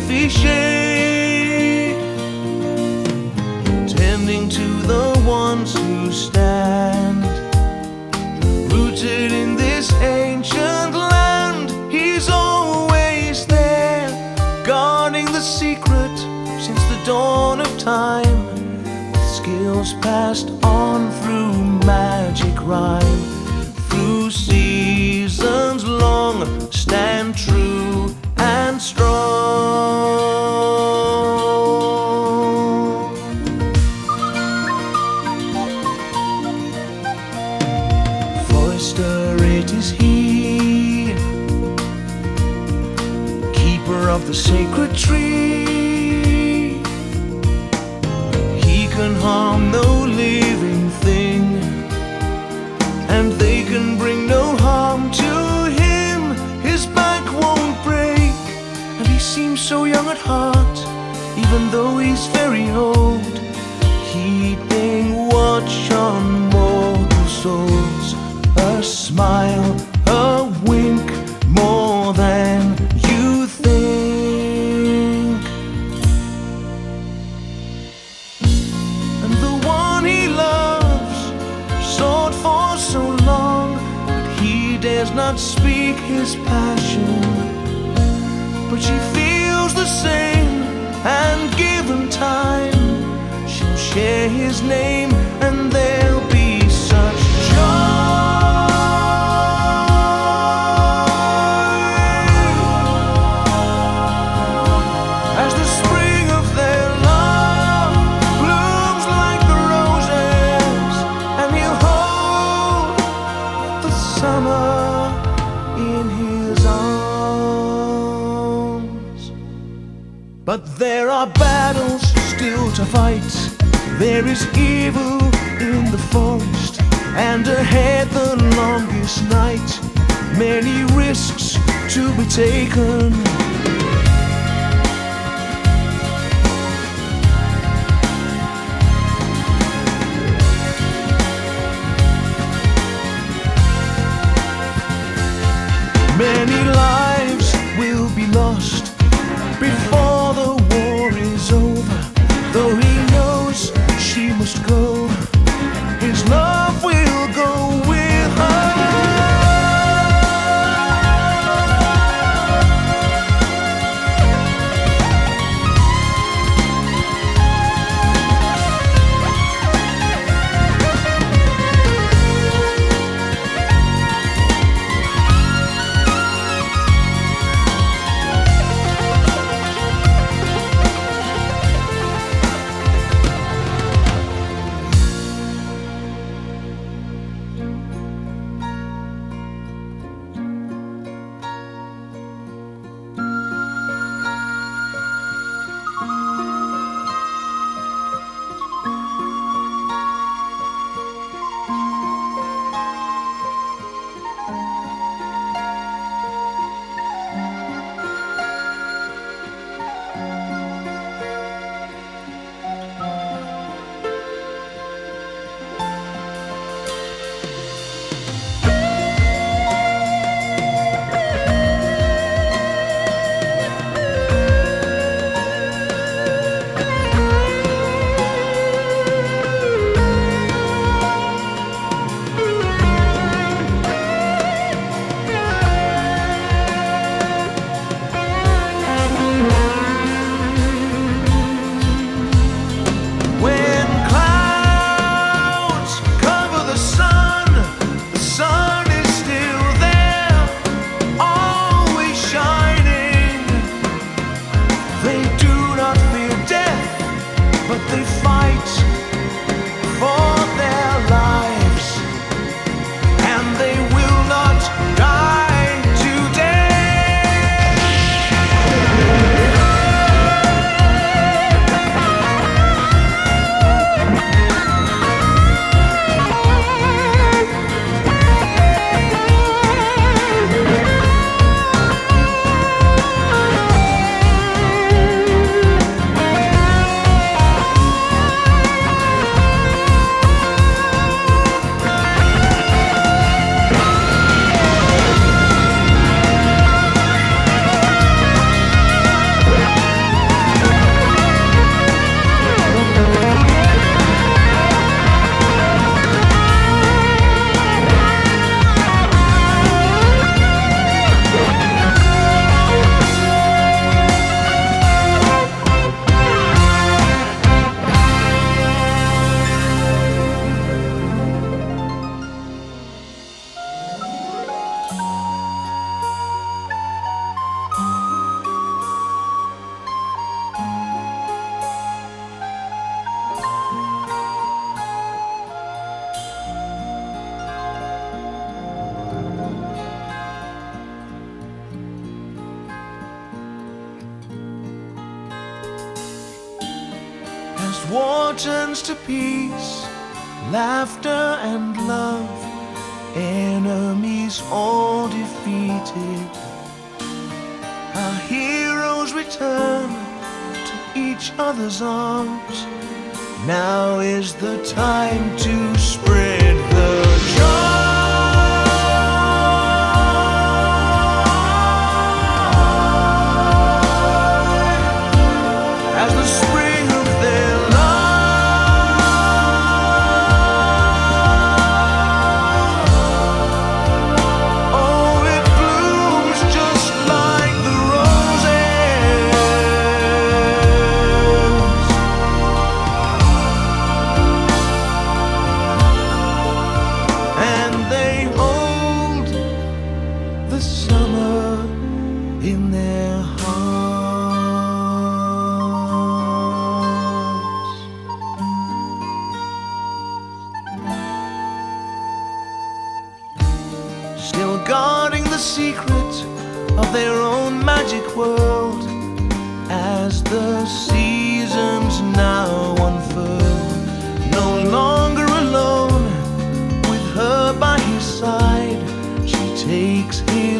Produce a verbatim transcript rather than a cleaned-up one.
leafy shade, tending to the ones who stand rooted in this ancient land. He's always there, guarding the secret since the dawn of time, with skills passed on through magic rhyme. Through seasons long, stand true and strong. Forester it is he, keeper of the sacred tree. He can harm no living thing, and they can bring no harm to him. His back won't break, and he seems so young at heart, even though he's very old, keeping watch on mortal souls. A smile, a wink, more than you think. And the one he loves sought for so long, but he dares not speak his passion. But she feels the same, and given time, she'll share his name, and there'll be such joy. As the spring of their love blooms like the roses, and he'll hold the summer in his arms. But there are battles still to fight. There is evil in the forest, and ahead the longest night. Many risks to be taken. Many lives will be lost before the war is over. Though he knows she must go, his love will go with her. As war turns to peace, laughter and love, enemies all defeated, our heroes return to each other's arms. Now is the time to spread the joy. As the spring of their love, oh, it blooms just like the roses, and they hold the summer in their hearts. Still guarding the secret of their own magic world, as the seasons now unfurl. No longer alone, with her by his side, she takes him